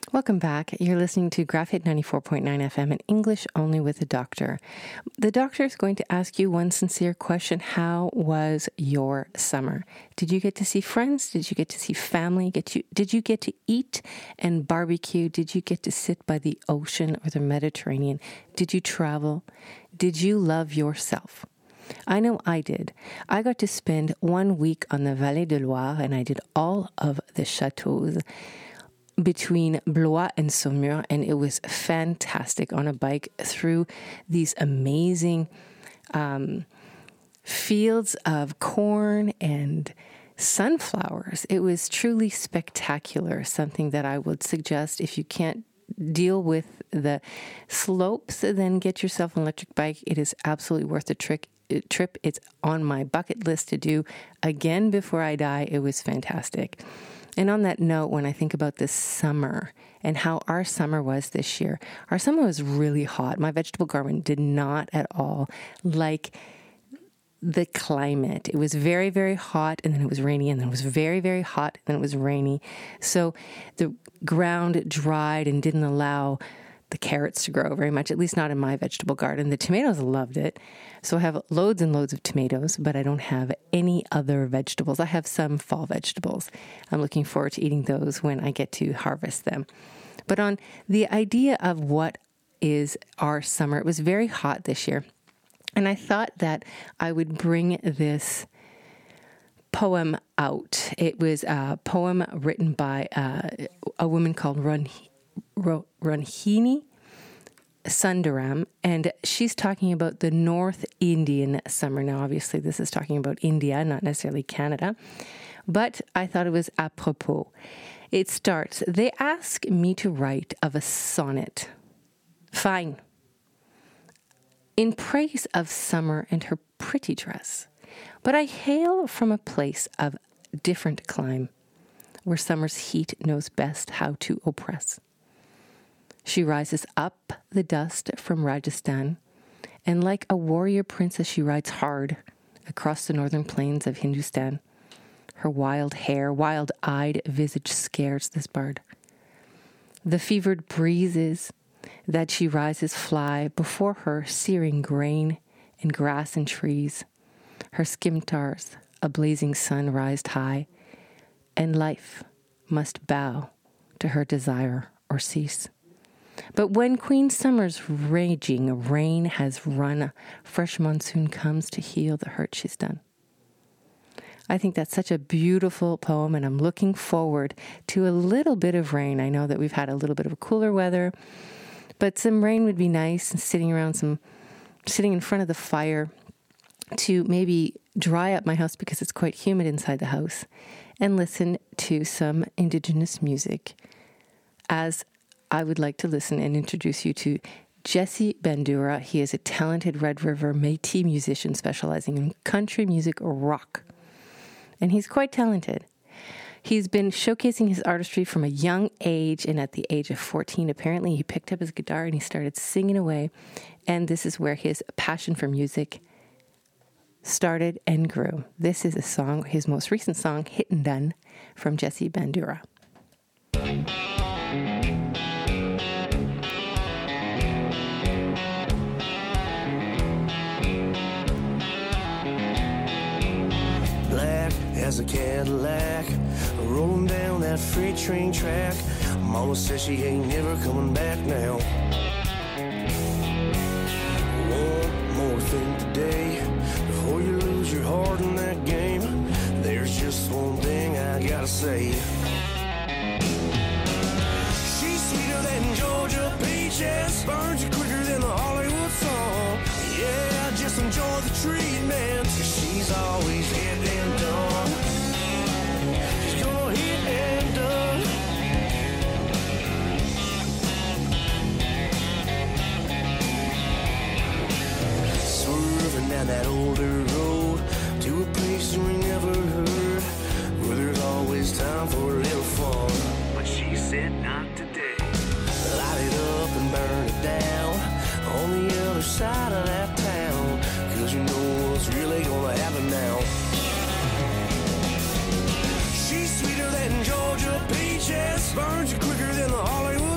Welcome back. You're listening to Graph Hit 94.9 FM in English only with the doctor. The doctor is going to ask you one sincere question. How was your summer? Did you get to see friends? Did you get to see family? Did you get to eat and barbecue? Did you get to sit by the ocean or the Mediterranean? Did you travel? Did you love yourself? I know I did. I got to spend 1 week on the Vallée de Loire, and I did all of the chateaux between Blois and Saumur, and it was fantastic on a bike through these amazing fields of corn and sunflowers. It was truly spectacular, something that I would suggest if you can't deal with the slopes, then get yourself an electric bike. It is absolutely worth the trip. It's on my bucket list to do again before I die. It was fantastic. And on that note, when I think about this summer and how our summer was this year, our summer was really hot. My vegetable garden did not at all like the climate. It was very, very hot, and then it was rainy, and then it was very, very hot, and then it was rainy. So the ground dried and didn't allow the carrots to grow very much, at least not in my vegetable garden. The tomatoes loved it. So I have loads and loads of tomatoes, but I don't have any other vegetables. I have some fall vegetables. I'm looking forward to eating those when I get to harvest them. But on the idea of what is our summer, it was very hot this year. And I thought that I would bring this poem out. It was a poem written by a woman called Ranjini Sundaram, and she's talking about the North Indian summer. Now, obviously, this is talking about India, not necessarily Canada, but I thought it was apropos. It starts, "They ask me to write of a sonnet. Fine. In praise of summer and her pretty dress, but I hail from a place of different clime, where summer's heat knows best how to oppress. She rises up the dust from Rajasthan, and like a warrior princess she rides hard across the northern plains of Hindustan. Her wild hair, wild-eyed visage scares this bard. The fevered breezes that she rises fly before her, searing grain and grass and trees. Her scimitar's a blazing sun rised high, and life must bow to her desire or cease. But when Queen Summer's raging rain has run, fresh monsoon comes to heal the hurt she's done." I think that's such a beautiful poem, and I'm looking forward to a little bit of rain. I know that we've had a little bit of cooler weather, but some rain would be nice, and sitting in front of the fire to maybe dry up my house because it's quite humid inside the house, and listen to some Indigenous music, as I would like to listen and introduce you to Jesse Bandura. He is a talented Red River Métis musician specializing in country music rock. And he's quite talented. He's been showcasing his artistry from a young age, and at the age of 14, apparently he picked up his guitar and he started singing away. And this is where his passion for music started and grew. This is a song, his most recent song, Hit and Done, from Jesse Bandura. As a Cadillac, rolling down that freight train track. Mama says she ain't never coming back now. One more thing today, before you lose your heart in that game. There's just one thing I gotta say. She's sweeter than Georgia peaches, burns you quicker than the Hollywood song. Yeah, just enjoy the treatment. She's always hit and done. She's gonna hit and done. Swerving down that older road to a place you ain't never heard, where there's always time for a little fun. But she said not today. Light it up and burn it down on the other side of that town, 'cause you know what's really gonna happen now. She's sweeter than Georgia peaches, burns you quicker than the Hollywood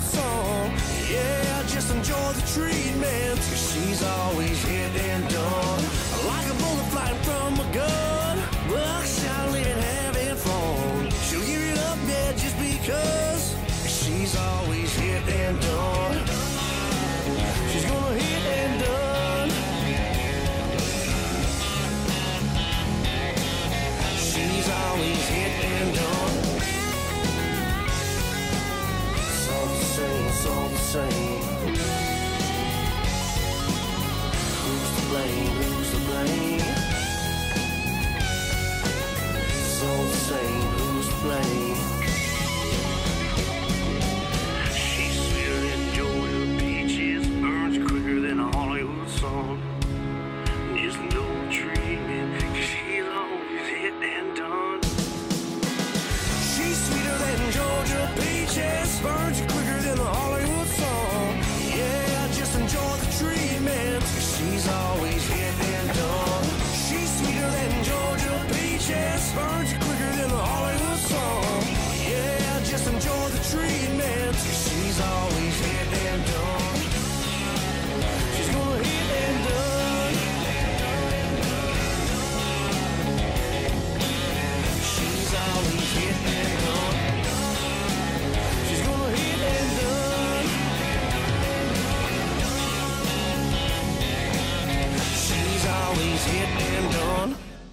same. Who's to blame? Who's to blame? It's all the same. Who's to blame? She's sweeter than Georgia peaches, burns quicker than a Hollywood song. Just no treatment, 'cause she's always hit and done. She's sweeter than Georgia peaches, burns you quicker than a Hollywood song. Yeah, just enjoy the treatment, 'cause she's always hit and done. She's sweeter than Georgia peaches, burns you quicker than a Hollywood song. Yeah, just enjoy the treatment, 'cause she's always hit and done. She's gonna hit and done. She's always hit and done. She's gonna hit and done. She's always hit and done.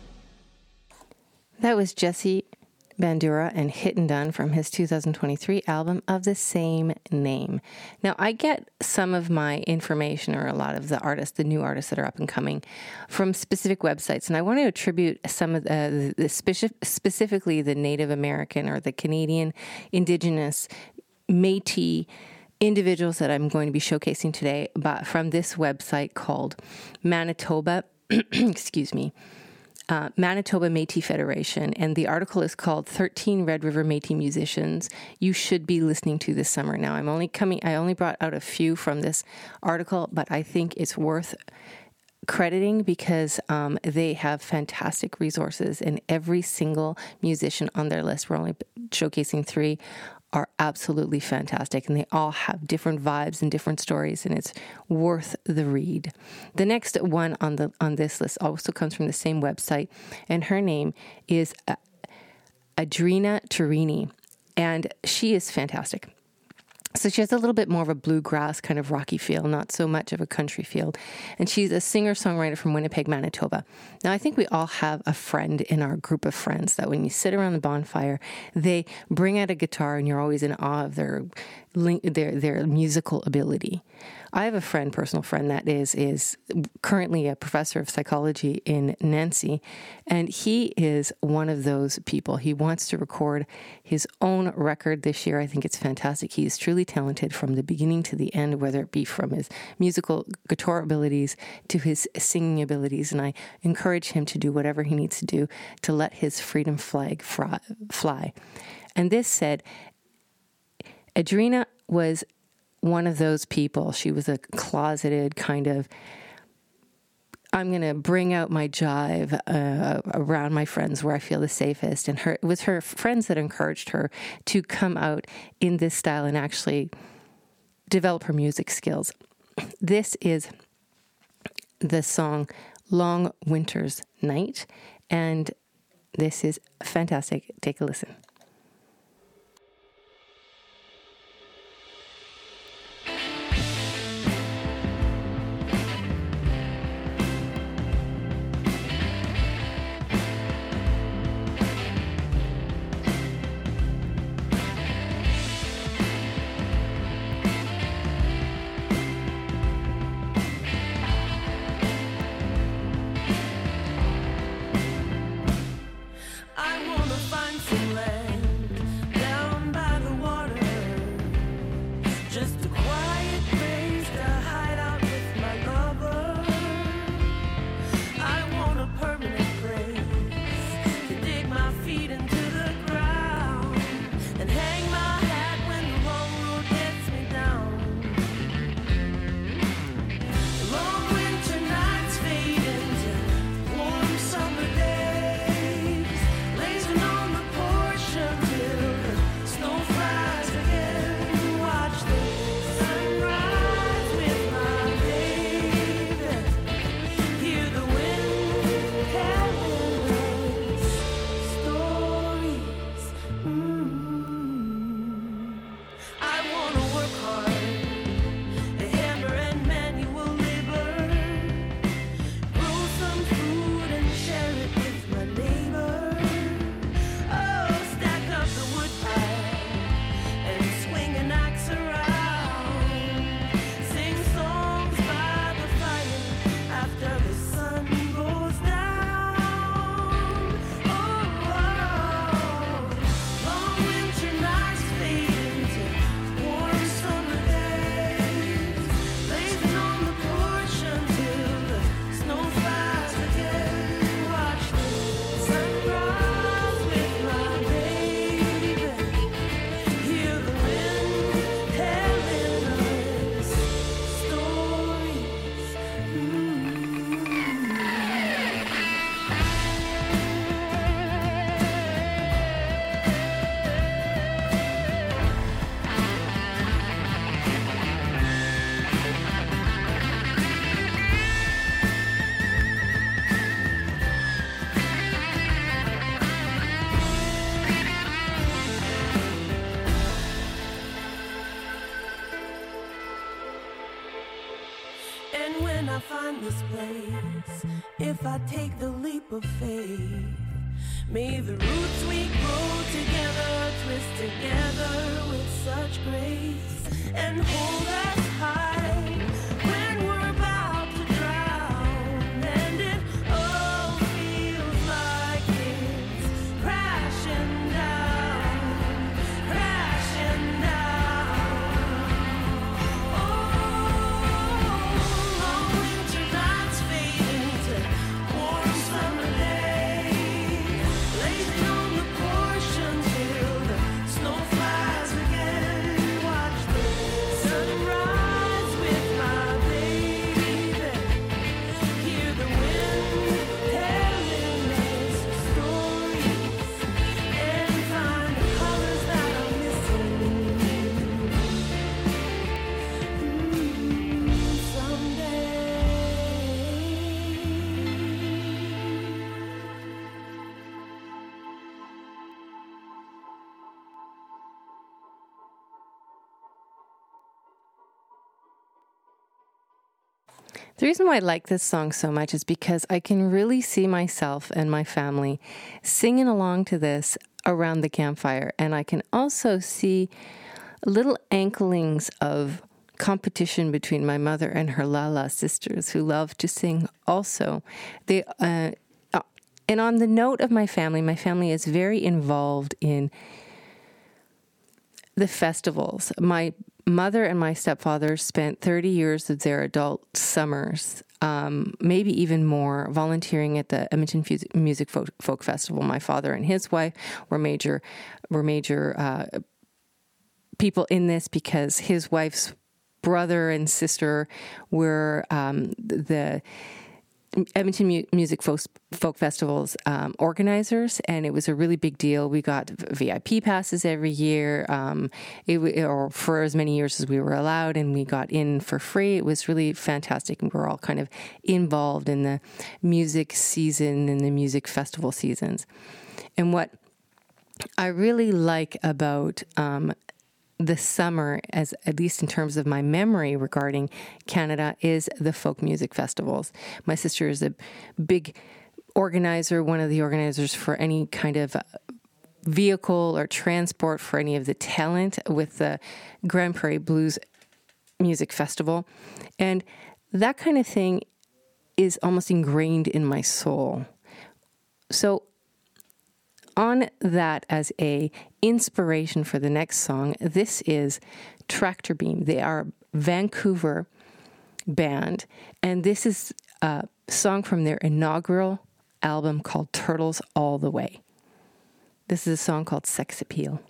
That was Jesse Bandura and Hit and Done from his 2023 album of the same name. Now, I get some of my information, or a lot of the artists, the new artists that are up and coming, from specific websites. And I want to attribute some of specifically the Native American or the Canadian Indigenous Métis individuals that I'm going to be showcasing today, but from this website called Manitoba, Manitoba Métis Federation, and the article is called 13 Red River Métis Musicians You Should Be Listening to This Summer. Now, I only brought out a few from this article, but I think it's worth crediting because they have fantastic resources, and every single musician on their list, we're only showcasing 3, are absolutely fantastic, and they all have different vibes and different stories, and it's worth the read. The next one on this list also comes from the same website, and her name is Adrina Turini, and she is fantastic. So she has a little bit more of a bluegrass kind of rocky feel, not so much of a country feel. And she's a singer-songwriter from Winnipeg, Manitoba. Now, I think we all have a friend in our group of friends that when you sit around the bonfire, they bring out a guitar and you're always in awe of their musical ability. I have a personal friend that is currently a professor of psychology in Nancy, and he is one of those people. He wants to record his own record this year. I think it's fantastic. He is truly talented from the beginning to the end, whether it be from his musical guitar abilities to his singing abilities, and I encourage him to do whatever he needs to do to let his freedom flag fly. And this said, Adrina was one of those people. She was a closeted kind of, I'm going to bring out my jive around my friends where I feel the safest. And it was her friends that encouraged her to come out in this style and actually develop her music skills. This is the song Long Winter's Night, and this is fantastic. Take a listen. I wanna find some land. when I find this place, if I take the leap of faith, may the roots we grow together twist together with such grace and hold us high when we're about to drown, and it all feels like it's crashing down, crashing down. Oh, long winter nights fade into warm summer days, blazing on the portions till the snow flies again. Watch the sunrise with my baby, hear the wind telling us stories, and find the colors that I'm missing someday. The reason why I like this song so much is because I can really see myself and my family singing along to this around the campfire. And I can also see little anklings of competition between my mother and her Lala sisters who love to sing also. And on the note of my family is very involved in the festivals. My mother and my stepfather spent 30 years of their adult summers, maybe even more, volunteering at the Edmonton Music Folk Festival. My father and his wife were major people in this because his wife's brother and sister were the Edmonton Music Folk Festival's organizers, and it was a really big deal. We got VIP passes every year, or for as many years as we were allowed, and we got in for free. It was really fantastic, and we were all kind of involved in the music season and the music festival seasons. And what I really like about the summer, as at least in terms of my memory regarding Canada, is the folk music festivals. My sister is a big organizer, one of the organizers for any kind of vehicle or transport for any of the talent with the Grand Prairie Blues Music Festival. And that kind of thing is almost ingrained in my soul. So on that as a inspiration for the next song, this is Tractor Beam. They are a Vancouver band, and this is a song from their inaugural album called Turtles All the Way. This is a song called Sex Appeal.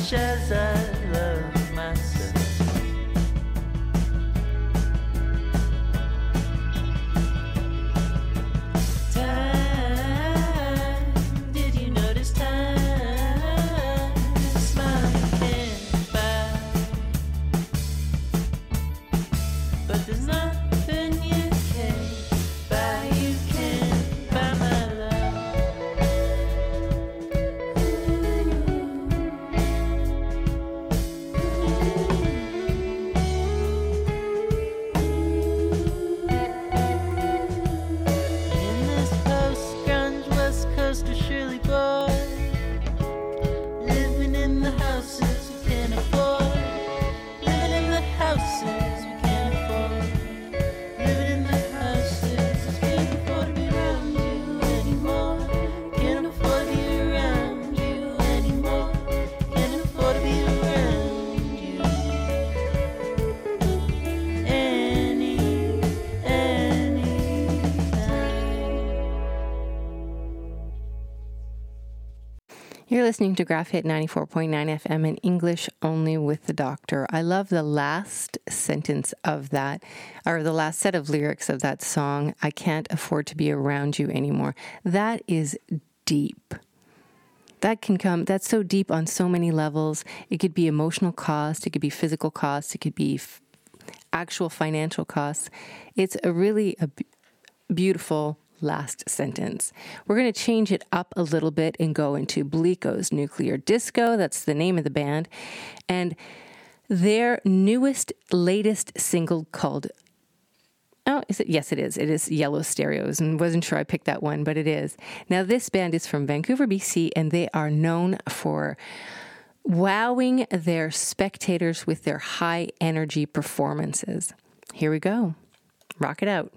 much as I love myself. You're listening to Graph Hit 94.9 FM in English only with the doctor. I love the last sentence of that, or the last set of lyrics of that song, I can't afford to be around you anymore. That is deep. That's so deep on so many levels. It could be emotional cost, it could be physical cost, it could be actual financial costs. It's a really beautiful last sentence. We're going to change it up a little bit and go into Bleeko's Nuclear Disco. That's the name of the band. And their latest single called, oh, is it? Yes, it is. It is Yellow Stereos. And wasn't sure I picked that one, but it is. Now, this band is from Vancouver, BC, and they are known for wowing their spectators with their high energy performances. Here we go. Rock it out.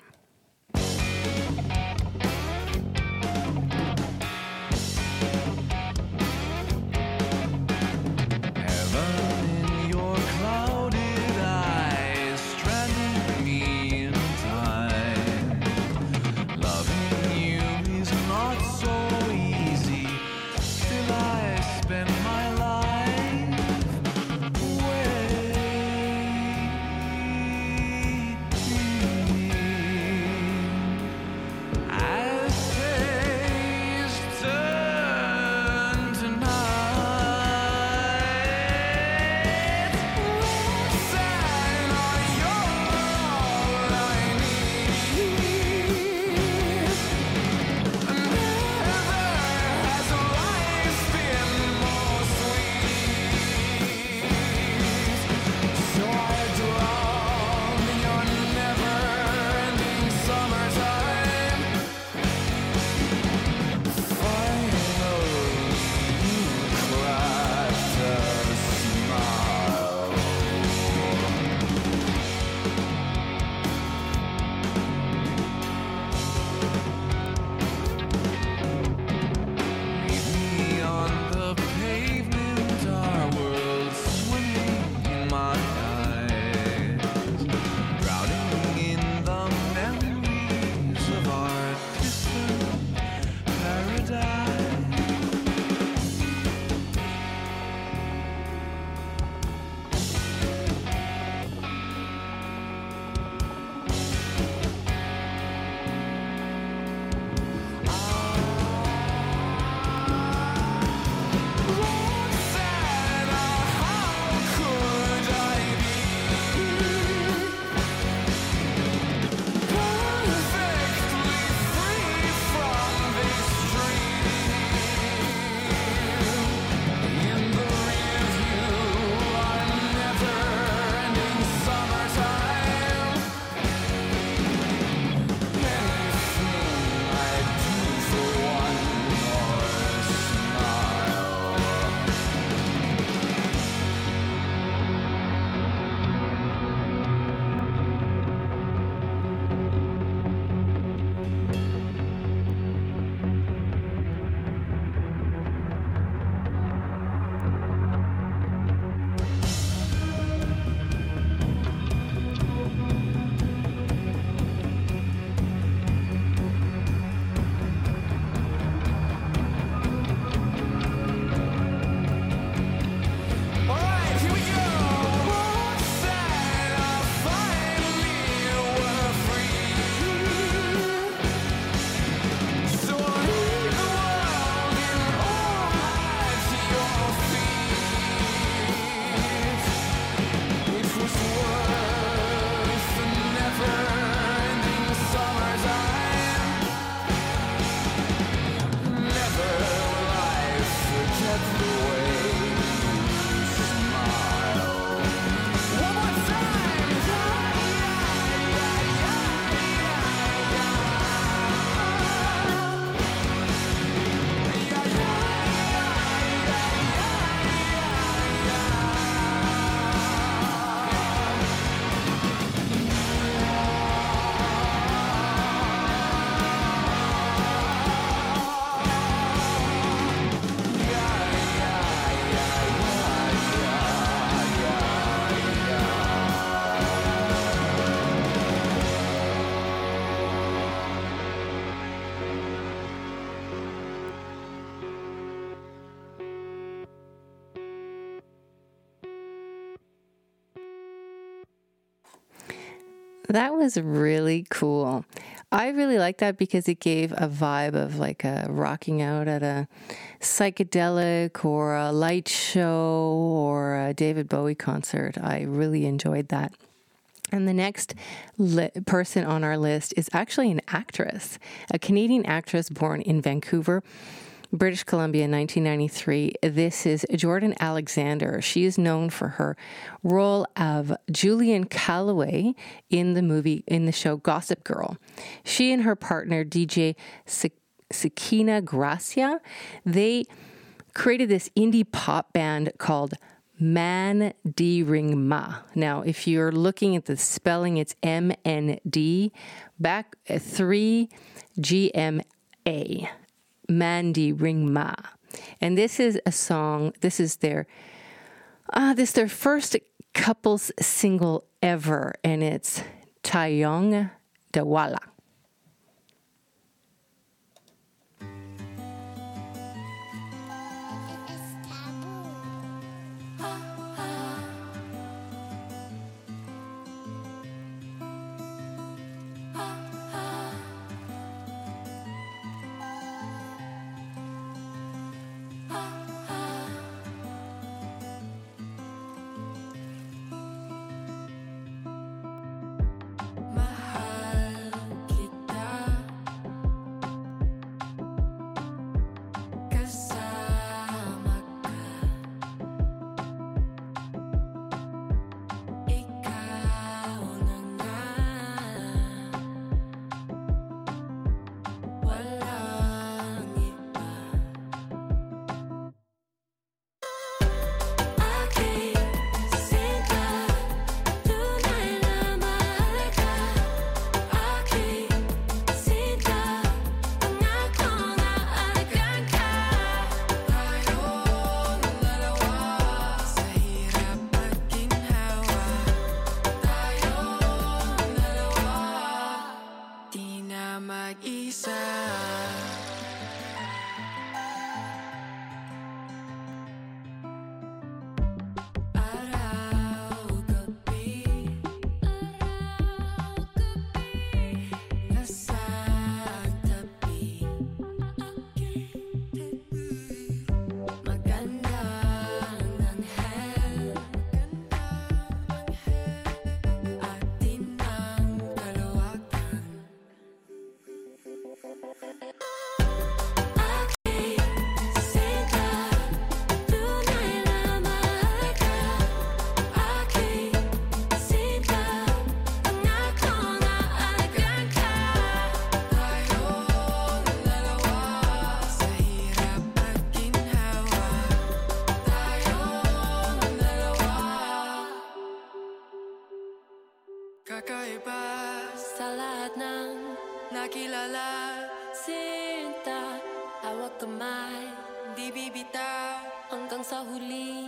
That was really cool. I really liked that because it gave a vibe of like a rocking out at a psychedelic or a light show or a David Bowie concert. I really enjoyed that. And the next person on our list is actually an actress, a Canadian actress born in Vancouver, British Columbia in 1993. This is Jordan Alexander. She is known for her role of Julian Calloway in the show Gossip Girl. She and her partner, DJ Sakina Gracia, they created this indie pop band called Man D Ring Ma. Now, if you're looking at the spelling, it's MND back 3 GMA. Mandy Ring Ma. And this is a song, this is their first couples single ever, and it's Tayong Dawala. Sa lahat ng nakilala, sinta, hawak kamay, di bibitaw, hanggang sa huli,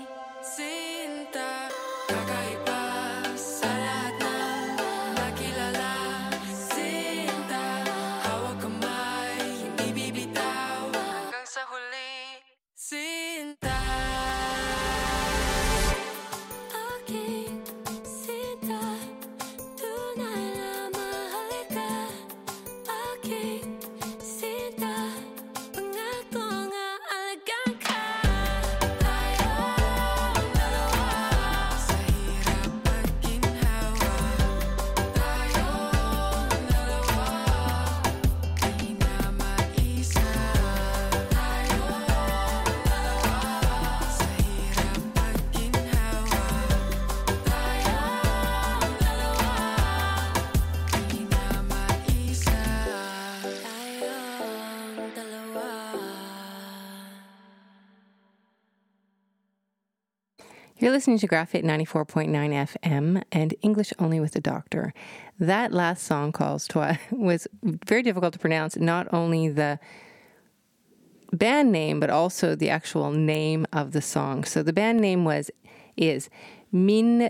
sinta, kakaiba. Sa lahat ng nakilala, sinta, hawak kamay, hindi bibitaw, hanggang sa huli, sinta. You're listening to Graph 94.9 FM and English Only with the Doctor. That last song was very difficult to pronounce, not only the band name, but also the actual name of the song. So the band name is MND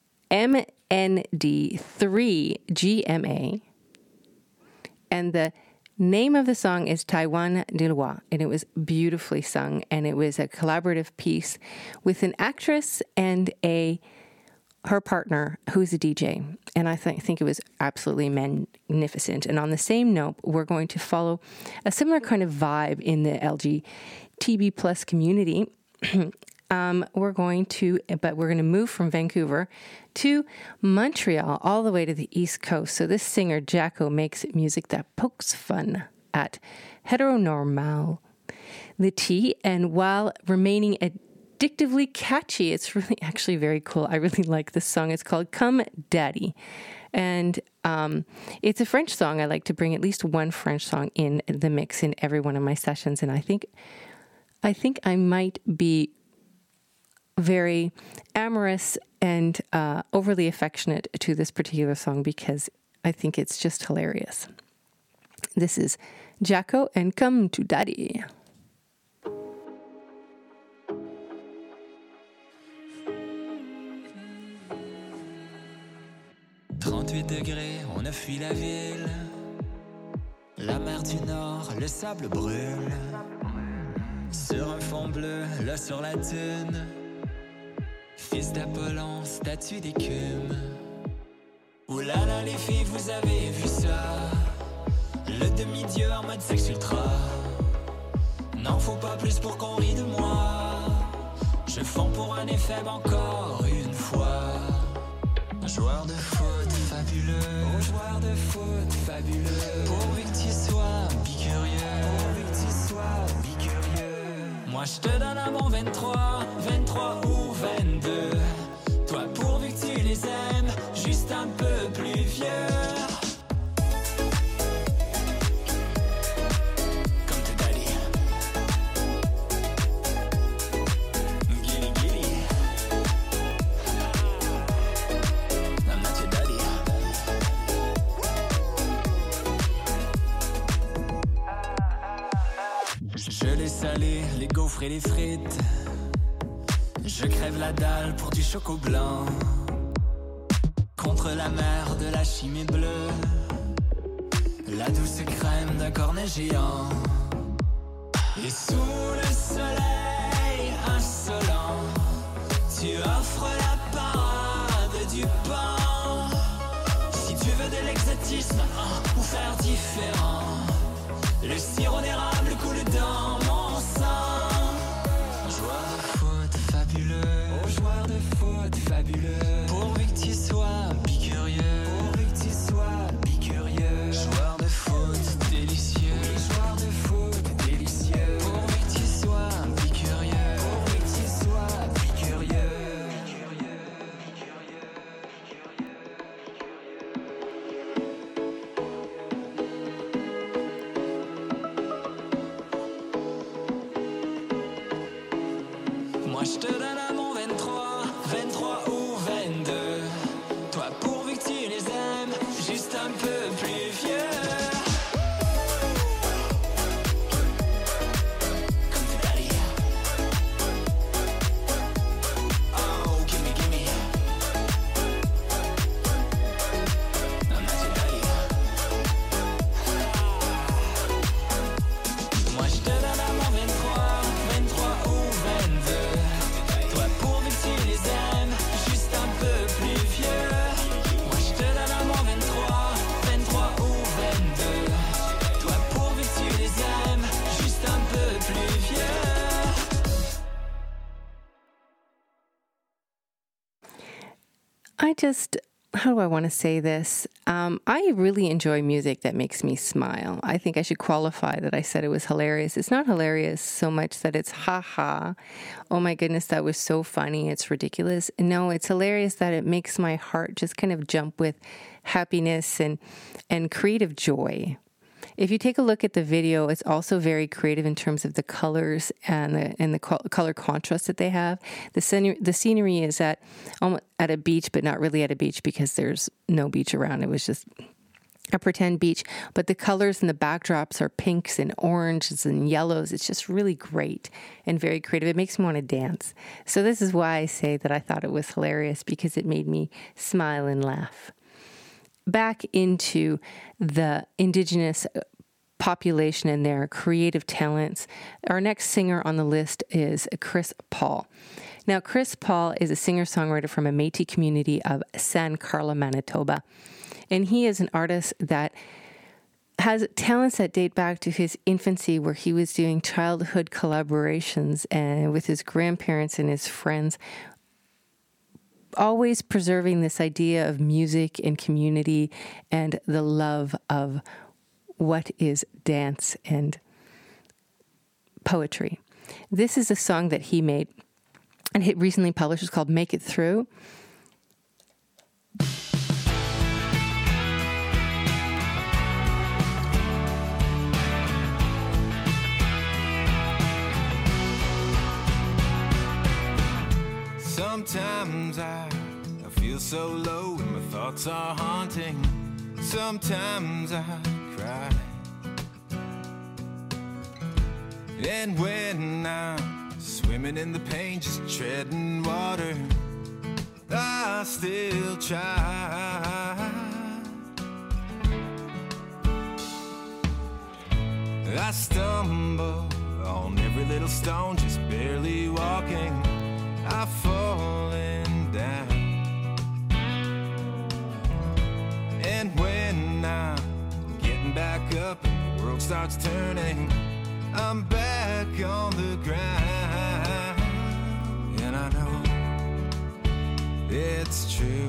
3 GMA, and the name of the song is Taiwan Dilwa, and it was beautifully sung, and it was a collaborative piece with an actress and a her partner, who's a DJ, and I think it was absolutely magnificent. And on the same note, we're going to follow a similar kind of vibe in the LGTB plus community. We're going to move from Vancouver to Montreal, all the way to the East Coast. So this singer, Jacko, makes music that pokes fun at heteronormality, and while remaining addictively catchy. It's really actually very cool. I really like this song. It's called Come Daddy. And it's a French song. I like to bring at least one French song in the mix in every one of my sessions. And I think I might be very amorous and overly affectionate to this particular song because I think it's just hilarious. This is Jacko and Come to Daddy. 38 degrés, on a fui la ville. La mer du Nord, le sable brûle. Sur un fond bleu, là sur la dune. Fils d'Apollon, statue d'écume. Ouh là là les filles, vous avez vu ça? Le demi-dieu en mode sexe ultra. N'en faut pas plus pour qu'on rie de moi. Je fonds pour un effet encore une fois. Joueur de foot fabuleux, oh joueur de foot fabuleux. Pourvu que tu sois bicurieux, pourvu que tu sois bicurieux. Moi je te donne un bon 23 ou 22. Toi pourvu que tu les aimes, juste un peu plus vieux. Les gaufres et les frites. Je crève la dalle pour du choco blanc. Contre la mer de la chimie bleue. La douce crème d'un cornet géant. Et sous le soleil insolent, tu offres la parade du pain. Si tu veux de l'exotisme ou faire différent, le sirop d'érable coule dans mon sang. Joueur de foot fabuleux, oh joueur de foot fabuleux. Pourvu que tu sois bicurieux, pourvu que tu sois bicurieux. Joueur de foot délicieux, joueur de foot délicieux. Pourvu que tu sois bicurieux, pourvu que tu sois bicurieux. Moi je te donne un bon 23 ou 22. Toi pourvu que tu les aimes, juste un peu plus vieux. Come to daddy. Oh, gimme, gimme. I'm not your daddy. Moi je te donne un bon 23 ou 22. Toi pourvu que tu les aimes, juste un peu plus vieux. Moi je te donne un bon 23 ou 22. Toi pourvu que tu les aimes, juste un peu plus vieux. How do I want to say this? I really enjoy music that makes me smile. I think I should qualify that I said it was hilarious. It's not hilarious so much that it's ha-ha. Oh my goodness, that was so funny. It's ridiculous. No, it's hilarious that it makes my heart just kind of jump with happiness and creative joy. If you take a look at the video, it's also very creative in terms of the colors and the color contrast that they have. The scenery is at a beach, but not really at a beach because there's no beach around. It was just a pretend beach. But the colors and the backdrops are pinks and oranges and yellows. It's just really great and very creative. It makes me want to dance. So this is why I say that I thought it was hilarious, because it made me smile and laugh. Back into the Indigenous population and their creative talents. Our next singer on the list is Chris Paul. Now, Chris Paul is a singer-songwriter from a Métis community of San Carla, Manitoba. And he is an artist that has talents that date back to his infancy, where he was doing childhood collaborations and with his grandparents and his friends, always preserving this idea of music and community and the love of what is dance and poetry. This is a song that he made and it recently published. It's called Make It Through. Sometimes I feel so low and my thoughts are haunting. Sometimes I cry. And when I'm swimming in the pain, just treading water, I still try. I stumble on every little stone, just barely walking. I've fallen down. And when I'm getting back up and the world starts turning, I'm back on the ground. And I know it's true.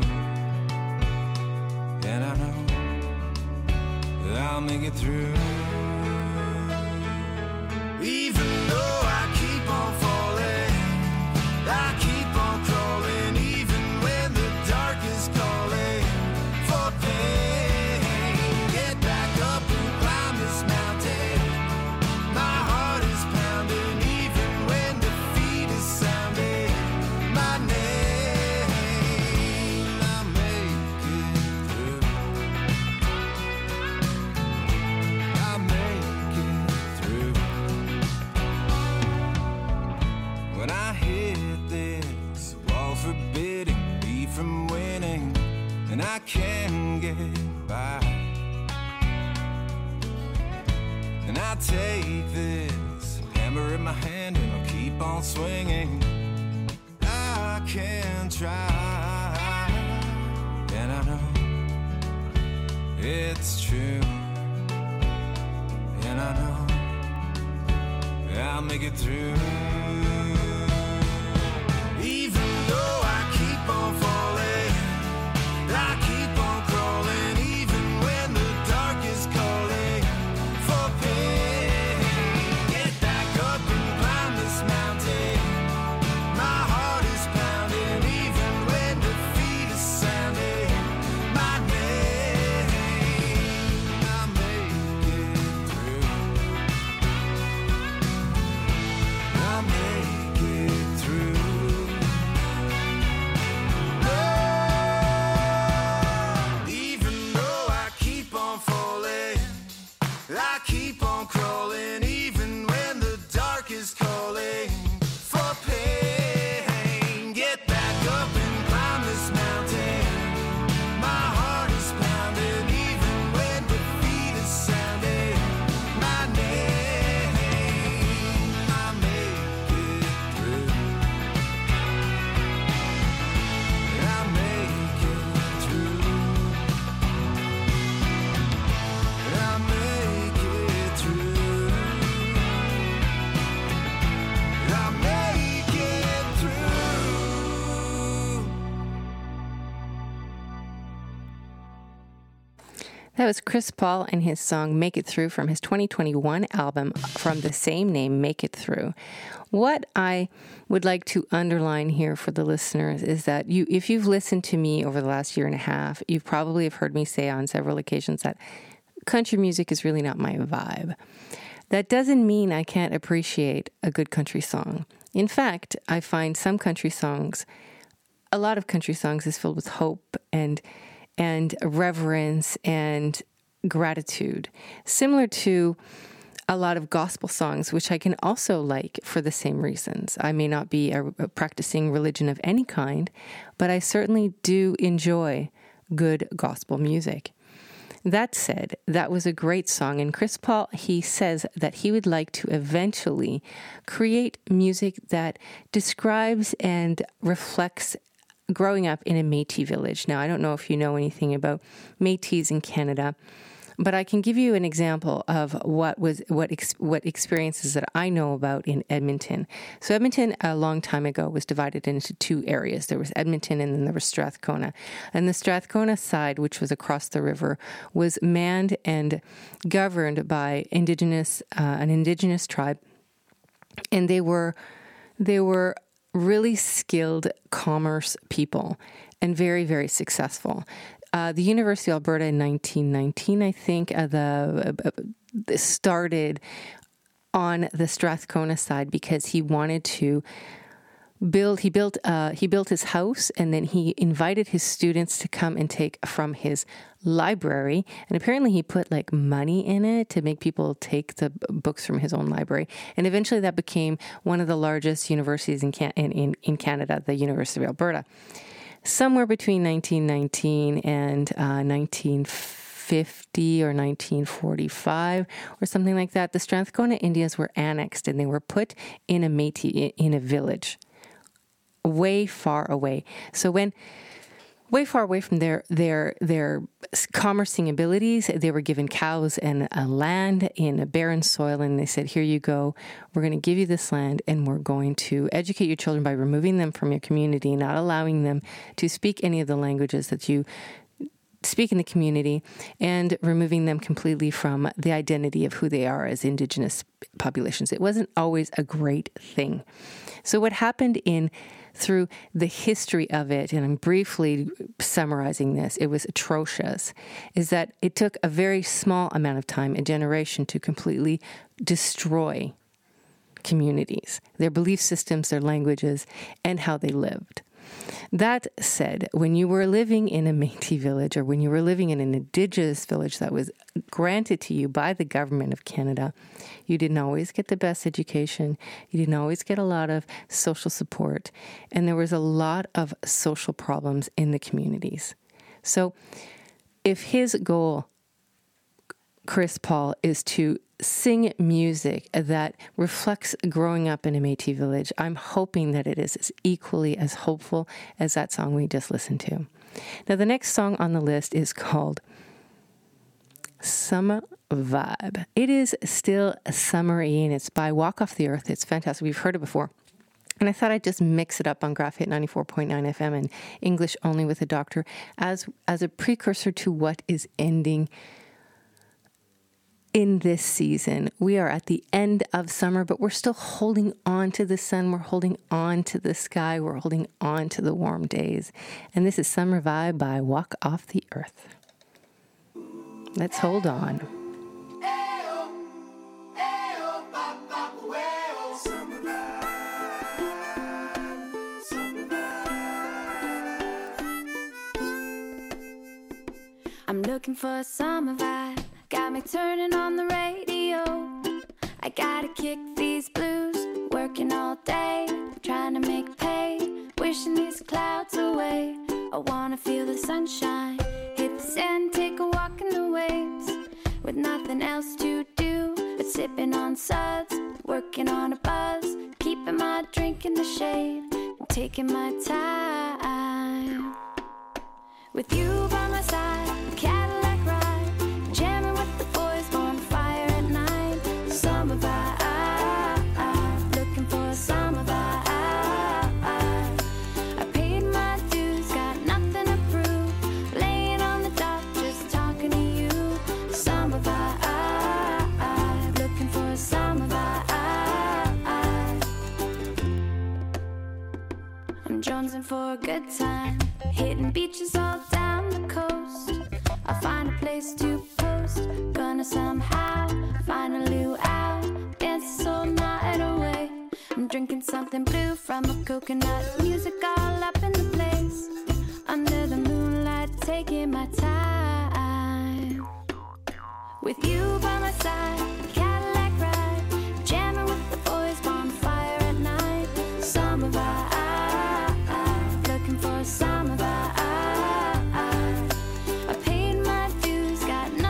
And I know I'll make it through. Even though I keep on falling, I keep on crawling, even when the dark is calling for pain. Get back up and climb this mountain. My heart is pounding, even when defeat is sounding my name. I'll make it through. I'll make it through. When I hit this wall forbidding me from winning, and I can get by, and I take this hammer in my hand and I'll keep on swinging. I can try, and I know it's true, and I know I'll make it through. Even though I keep on falling, I keep on crawling, even when the dark is calling for pain. Get back up and climb this mountain. My heart is pounding, even when defeat is sounding my name. I'll make it through. I'll make it through. Even though I keep on falling, I keep on crawling, even when the dark is calling for pain. Get back up and climb this mountain. My heart is pounding, even when defeat is sounding my name. I make it through. I make it through. I make it through. I make it through. That was Chris Paul and his song Make It Through from his 2021 album from the same name, Make It Through. What I would like to underline here for the listeners is that if you've listened to me over the last year and a half, you probably have heard me say on several occasions that country music is really not my vibe. That doesn't mean I can't appreciate a good country song. In fact, I find some country songs, a lot of country songs is filled with hope and reverence and gratitude, similar to a lot of gospel songs, which I can also like for the same reasons. I may not be a practicing religion of any kind, but I certainly do enjoy good gospel music. That said, that was a great song. And Chris Paul, he says that he would like to eventually create music that describes and reflects growing up in a Métis village. Now, I don't know if you know anything about Métis in Canada, but I can give you an example of what experiences that I know about in Edmonton. So Edmonton, a long time ago, was divided into two areas. There was Edmonton and then there was Strathcona. And the Strathcona side, which was across the river, was manned and governed by an Indigenous tribe. And they were really skilled commerce people and very, very successful. The University of Alberta in 1919, I think, started on the Strathcona side because he wanted to build. He built his house, and then he invited his students to come and take from his library. And apparently, he put like money in it to make people take the books from his own library. And eventually, that became one of the largest universities in Canada, the University of Alberta. Somewhere between 1919 and 1950 or 1945 or something like that, the Strathcona Indians were annexed and they were put in a Métis, in a village, way far away. So way far away from their commercing abilities, they were given cows and a land in a barren soil, and they said, here you go, we're going to give you this land, and we're going to educate your children by removing them from your community, not allowing them to speak any of the languages that you speak in the community, and removing them completely from the identity of who they are as Indigenous populations. It wasn't always a great thing. So what happened through the history of it, and I'm briefly summarizing this, it was atrocious, is that it took a very small amount of time, a generation, to completely destroy communities, their belief systems, their languages, and how they lived. That said, when you were living in a Métis village, or when you were living in an Indigenous village that was granted to you by the government of Canada, you didn't always get the best education. You didn't always get a lot of social support. And there was a lot of social problems in the communities. So if his goal, Chris Paul, is to sing music that reflects growing up in a Métis village, I'm hoping that it is as equally as hopeful as that song we just listened to. Now, the next song on the list is called Summer Vibe. It is still summery, and it's by Walk Off the Earth. It's fantastic. We've heard it before. And I thought I'd just mix it up on Graph Hit 94.9 FM and English Only with a Doctor as a precursor to what is ending in this season. We are at the end of summer, but we're still holding on to the sun. We're holding on to the sky. We're holding on to the warm days. And this is Summer Vibe by Walk Off the Earth. Let's hold on. I'm looking for a summer vibe. Got me turning on the radio. I gotta kick these blues, working all day, trying to make pay, wishing these clouds away. I wanna feel the sunshine, hit the sand, take a walk in the waves, with nothing else to do but sipping on suds, working on a buzz, keeping my drink in the shade, and taking my time. With you by my side, Cadillac ride, jamming with the boys, bonfire at night. Summer vibe, looking for a summer vibe. I paid my dues, got nothing to prove, laying on the dock, just talking to you. Summer vibe, looking for a summer vibe. I'm jonesing for a good time, hitting beaches all down the coast. I'll find a place to post, gonna somehow find a luau, dance all night away. I'm drinking something blue from a coconut, music all up in the place, under the moonlight, taking my time. With you by my side, Cadillac ride, jamming with the boys, bonfire at night. Summer vibe, looking for a summer vibe. I paid my dues, got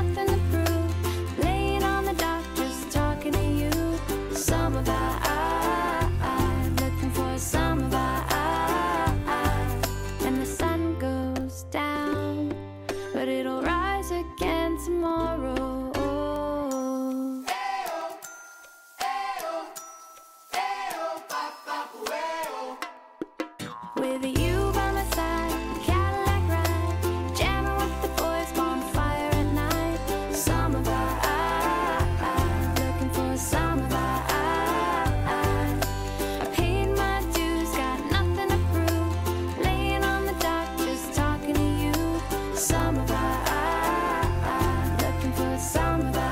with you by my side, Cadillac ride, jamming with the boys, bonfire at night. Summer vibe, looking for a summer vibe. I paid my dues, got nothing to prove, laying on the dock, just talking to you. Summer vibe, looking for a summer vibe.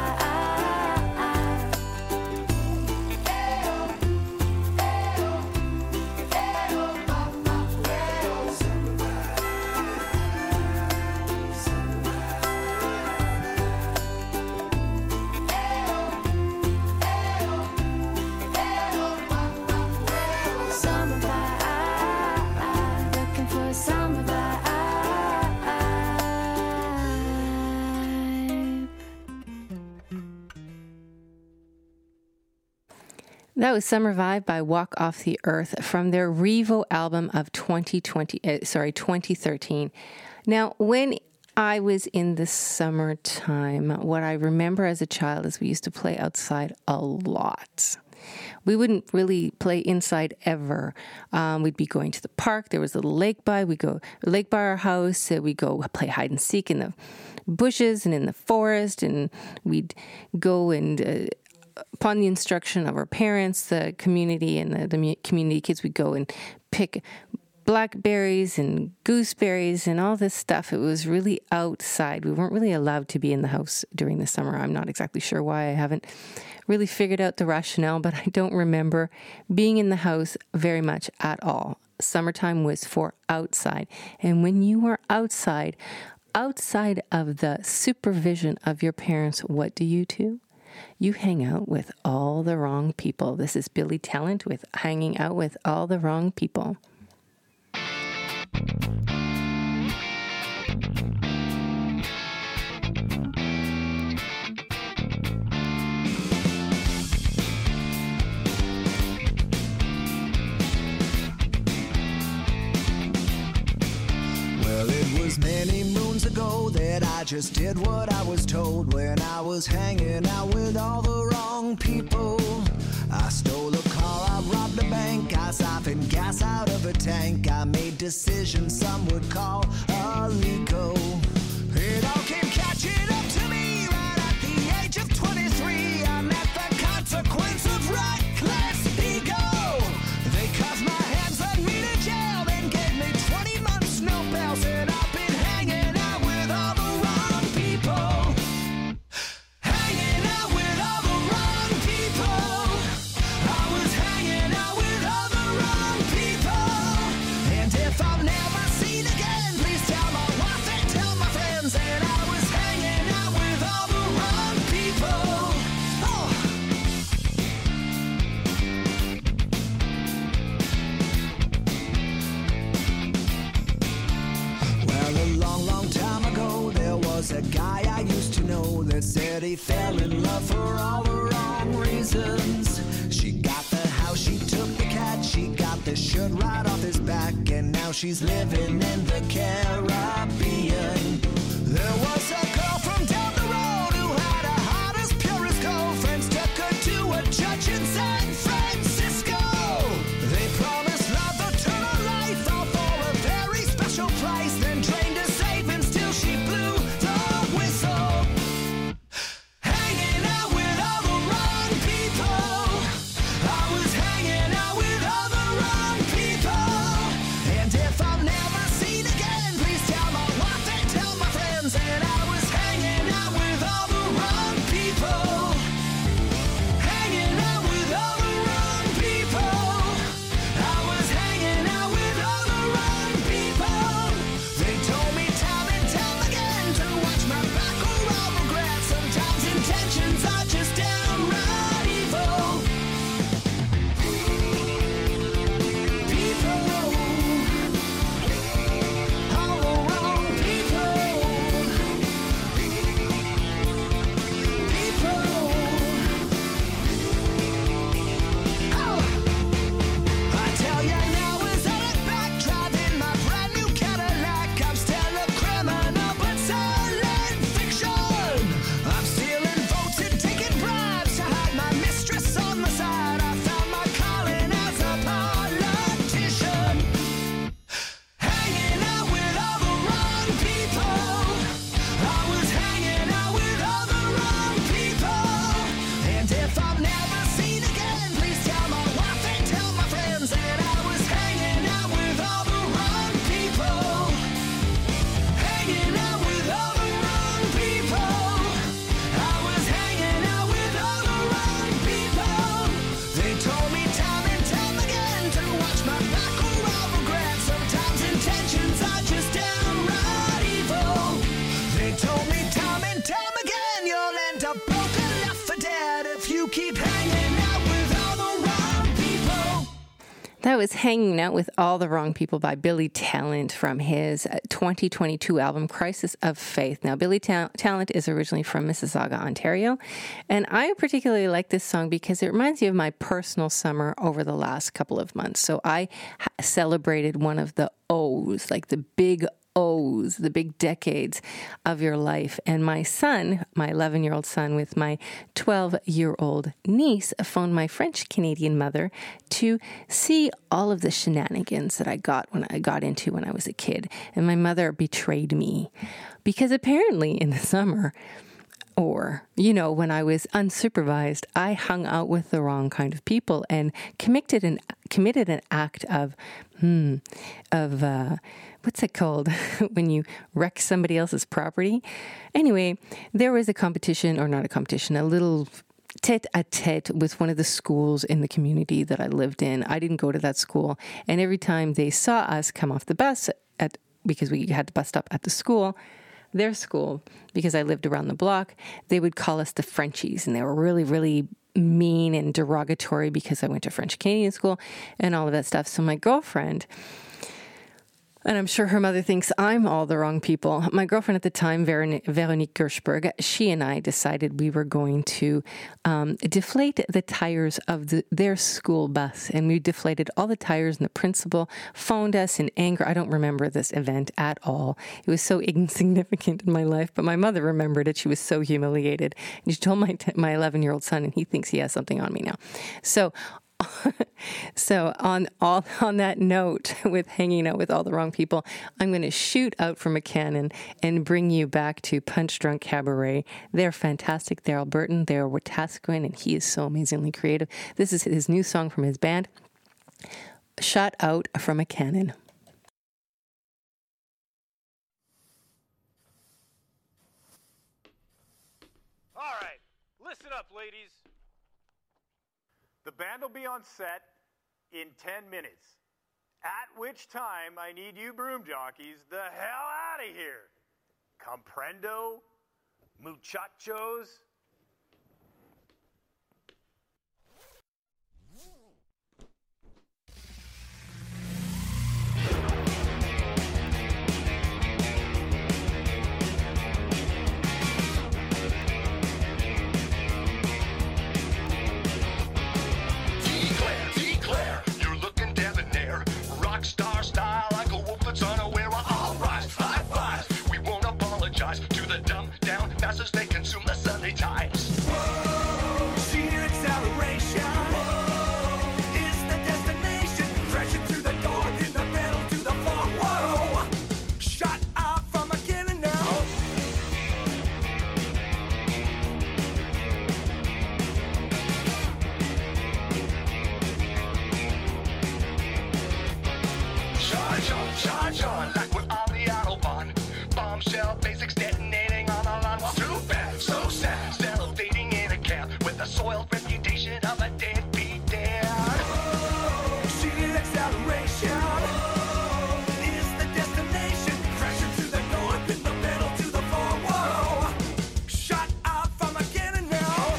Summer vibe, looking for a summer vibe. That was Summer Vibe by Walk Off the Earth from their Revo album of 2013. Now, when I was in the summertime, what I remember as a child is we used to play outside a lot. We wouldn't really play inside ever. We'd be going to the park. There was a little lake by. We'd go lake by our house. We'd go play hide and seek in the bushes and in the forest. And we'd go and, upon the instruction of our parents, the community and the community kids, we'd go and pick blackberries and gooseberries and all this stuff. It was really outside. We weren't really allowed to be in the house during the summer. I'm not exactly sure why. I haven't really figured out the rationale, but I don't remember being in the house very much at all. Summertime was for outside. And when you are outside of the supervision of your parents, what do? You hang out with all the wrong people. This is Billy Talent with Hanging Out with All the Wrong People. Well, it was many moons ago that I just did what I was told when I was hanging out with all the wrong people. I stole a car, I robbed a bank, I siphoned gas out of a tank. I made decisions some would call illegal. It all came catching up to me right at the age of 23. I met the consequence of reckless ego. They cuffed my hands, led me to jail, then gave me 20 months, no bail. Said I've been hanging out with all the wrong people. Hanging out with all the wrong people. I was hanging out with all the wrong people. And if I'm never seen again, please tell my wife and tell my friends that I was hanging out with all the wrong people. Oh. Well, a long, long time ago, there was a guy I used to know that said he fell in love for all the wrong reasons. She got the house, she took the cat, she got the shirt right off his back, and now she's living in the Caribbean. There was a girl from down the road who had a heart as pure as gold. Friends took her to a church in San Francisco. They promised love, eternal life, all for a very special price. Then drained her savings till she blew the whistle. Hanging out with all the wrong people. I was hanging out with all the wrong people. And if I'm never seen again, please tell my wife and tell my friends that I was That was Hanging Out with All the Wrong People by Billy Talent from his 2022 album, Crisis of Faith. Now, Billy Talent is originally from Mississauga, Ontario, and I particularly like this song because it reminds me of my personal summer over the last couple of months. So I celebrated one of the O's, like the big O's, the big decades of your life. And my son, my 11-year-old son with my 12-year-old niece, phoned my French-Canadian mother to see all of the shenanigans that I got into when I was a kid. And my mother betrayed me because apparently in the summer, or, when I was unsupervised, I hung out with the wrong kind of people and committed an act of what's it called when you wreck somebody else's property? Anyway, there was a competition, or not a competition, a little tete-a-tete with one of the schools in the community that I lived in. I didn't go to that school. And every time they saw us come off the bus, because we had to bus stop at their school, because I lived around the block, they would call us the Frenchies. And they were really, really mean and derogatory because I went to French Canadian school and all of that stuff. So my girlfriend, and I'm sure her mother thinks I'm all the wrong people. My girlfriend at the time, Veronique Gershberg, she and I decided we were going to deflate the tires of their school bus. And we deflated all the tires, and the principal phoned us in anger. I don't remember this event at all. It was so insignificant in my life, but my mother remembered it. She was so humiliated. And she told my 11-year-old son, and he thinks he has something on me now. So on that note, with hanging out with all the wrong people, I'm going to shoot out from a cannon and bring you back to Punch Drunk Cabaret. They're fantastic. They're Albertan. They're Wetaskiwin, and he is so amazingly creative. This is his new song from his band, Shot Out from a Cannon. All right, listen up, ladies. The band will be on set in 10 minutes, at which time I need you broom jockeys the hell out of here. Comprendo, muchachos? Star style like a wolf that's unaware of all rise. High fives. We won't apologize to the dumbed down masses. They consume the Sunday Times. Whoa, sheer acceleration. Whoa, is the destination. Crashing through the door, in the pedal to the floor. Whoa, shot out from a cannon now. Charge on, like we're on the Autobahn. Bombshell basics detonating on the lawn. Well, too bad, so sad. Still dating in a cab with the soiled reputation of a deadbeat dad. Whoa, sheer acceleration. Whoa, is the destination. Crashing through the north, in the pedal to the floor. Whoa, shot out from a cannon now.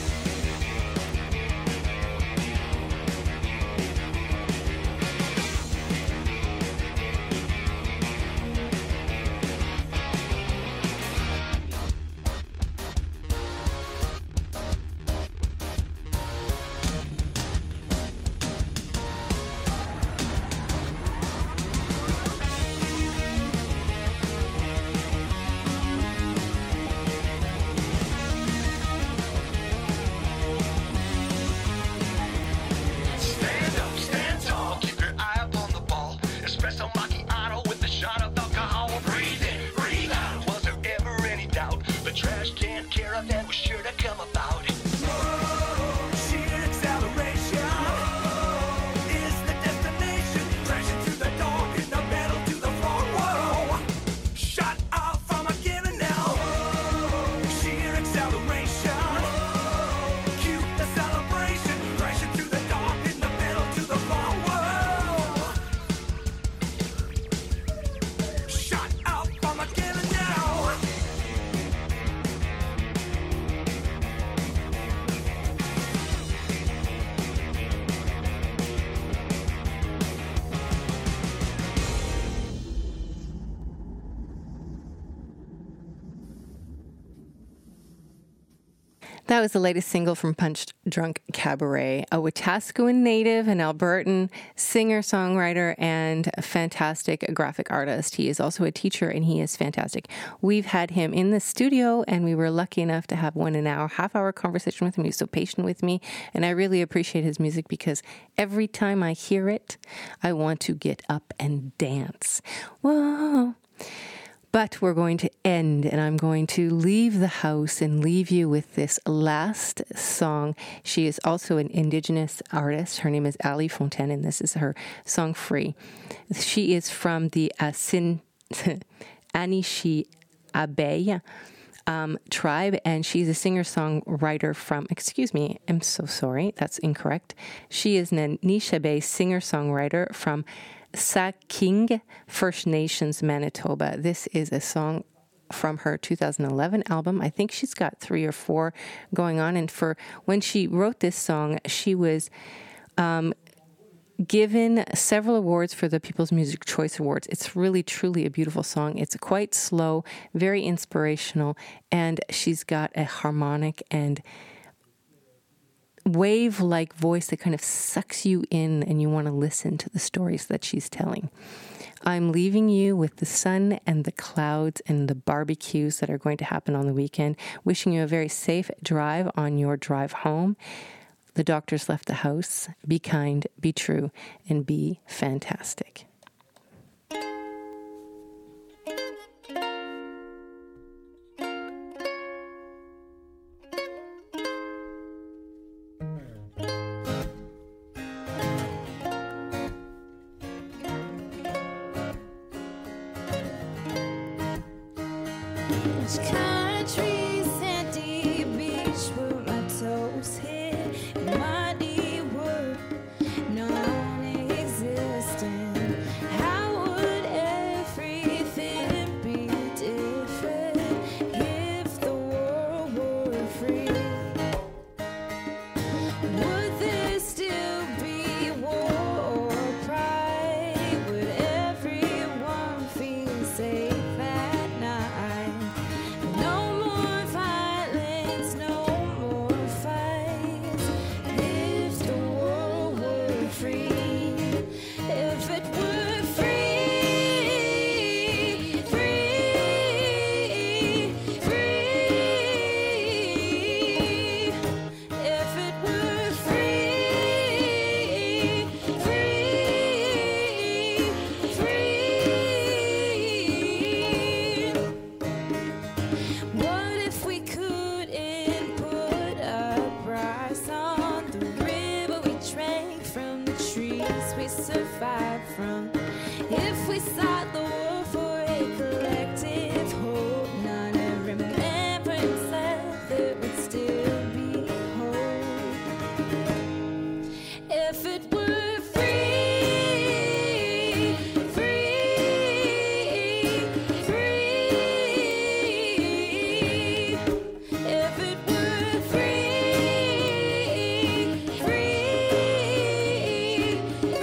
That was the latest single from Punch Drunk Cabaret, a Wetaskiwin native, an Albertan singer-songwriter, and a fantastic graphic artist. He is also a teacher, and he is fantastic. We've had him in the studio, and we were lucky enough to have half-hour conversation with him. He was so patient with me, and I really appreciate his music because every time I hear it, I want to get up and dance. Whoa! But we're going to end, and I'm going to leave the house and leave you with this last song. She is also an Indigenous artist. Her name is Ali Fontaine, and this is her song, Free. She is from the Anishinaabe tribe, and she's a singer-songwriter from, I'm so sorry, that's incorrect. She is an Anishinaabe singer-songwriter from Saking First Nations, Manitoba. This is a song from her 2011 album. I think she's got 3 or 4 going on. And for when she wrote this song, she was given several awards for the People's Music Choice Awards. It's really, truly a beautiful song. It's quite slow, very inspirational, and she's got a harmonic and wave-like voice that kind of sucks you in and you want to listen to the stories that she's telling. I'm leaving you with the sun and the clouds and the barbecues that are going to happen on the weekend. Wishing you a very safe drive on your drive home. The doctors left the house. Be kind, be true, and be fantastic. Country, sandy beach where my toes hit, mighty wood, non-existent. How would everything be different if the world were free? Would there still be war or pride? Would everyone feel safe at night? No more violence, no more fights. If the world were free, if it were free, free, free. If it were free, free, free. What if we couldn't put a price on the river we drank from, the trees we survived from? If we sought the world for a collective hope, none and remember himself, there would still be hope. If it were free, free, free. If it were free, free,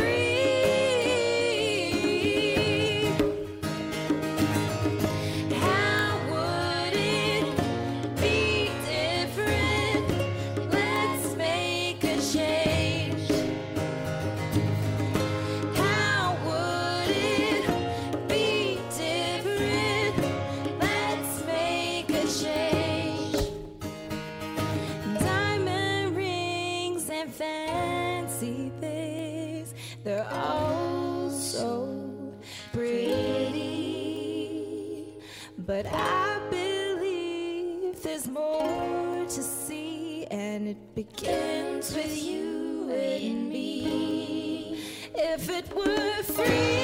free. How would it be different? Let's make a change. How would it be different? Let's make a change. Diamond rings and fancy things, they're all so pretty. But I believe there's more to see, and it begins with you and me. If it were free,